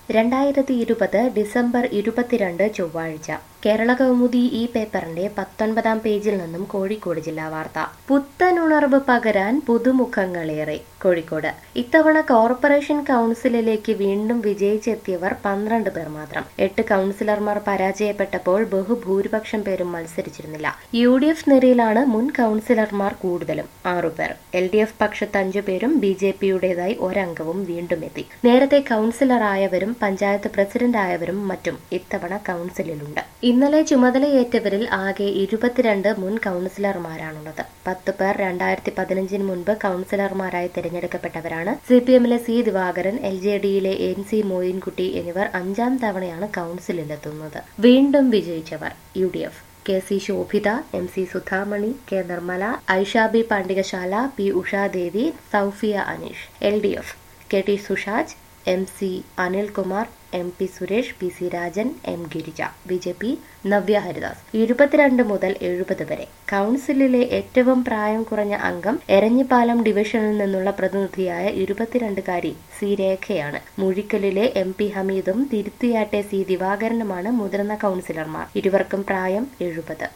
2020 December 22 ചൊവ്വാഴ്ച കേരള കൗമുദി ഈ പേപ്പറിന്റെ 19-ാം പേജിൽ നിന്നും കോഴിക്കോട് ജില്ലാ വാർത്ത. പുത്തനുണർവ് പകരാൻ പുതുമുഖങ്ങളേറെ. കോഴിക്കോട് ഇത്തവണ കോർപ്പറേഷൻ കൗൺസിലിലേക്ക് വീണ്ടും വിജയിച്ചെത്തിയവർ 12 പേർ മാത്രം. 8 കൗൺസിലർമാർ പരാജയപ്പെട്ടപ്പോൾ ബഹുഭൂരിപക്ഷം പേരും മത്സരിച്ചിരുന്നില്ല. UDF നിരയിലാണ് മുൻ കൗൺസിലർമാർ കൂടുതലും, 6 പേർ. LDF പക്ഷത്ത് 5 പേരും BJPയുടേതായി ഒരംഗവും വീണ്ടും എത്തി. നേരത്തെ കൗൺസിലറായവരും പഞ്ചായത്ത് പ്രസിഡന്റ് ആയവരും മറ്റും ഇത്തവണ കൗൺസിലിലുണ്ട്. ഇന്നലെ ചുമതലയേറ്റവരിൽ ആകെ 22 മുൻ കൗൺസിലർമാരാണുള്ളത്. 10 പേർ 2015 മുൻപ് കൗൺസിലർമാരായി തിരഞ്ഞെടുക്കപ്പെട്ടവരാണ്. CPMലെ C ദിവാകരൻ, LJDയിലെ NC മോയിൻകുട്ടി എന്നിവർ 5-ാം തവണയാണ് കൗൺസിലിലെത്തുന്നത്. വീണ്ടും വിജയിച്ചവർ: UDF KC Sobhita, MC Sudhamani, K Nirmala, Aishabi Pandikasala, P Ushadevi, Saufiya Aneesh. LDF KT Sushaj, MC Anilkumar, MP Suresh, PC Rajan, M Girija. BJP Navya Haridas. 22 മുതൽ 70 വരെ. കൗൺസിലിലെ ഏറ്റവും പ്രായം കുറഞ്ഞ അംഗം എരഞ്ഞിപ്പാലം ഡിവിഷനിൽ നിന്നുള്ള പ്രതിനിധിയായ 22-കാരി C രേഖയാണ്. മുഴിക്കലിലെ MP ഹമീദും തിരുത്തിയാട്ടെ C ദിവാകരനുമാണ് മുതിർന്ന കൗൺസിലർമാർ. ഇരുവർക്കും പ്രായം 70.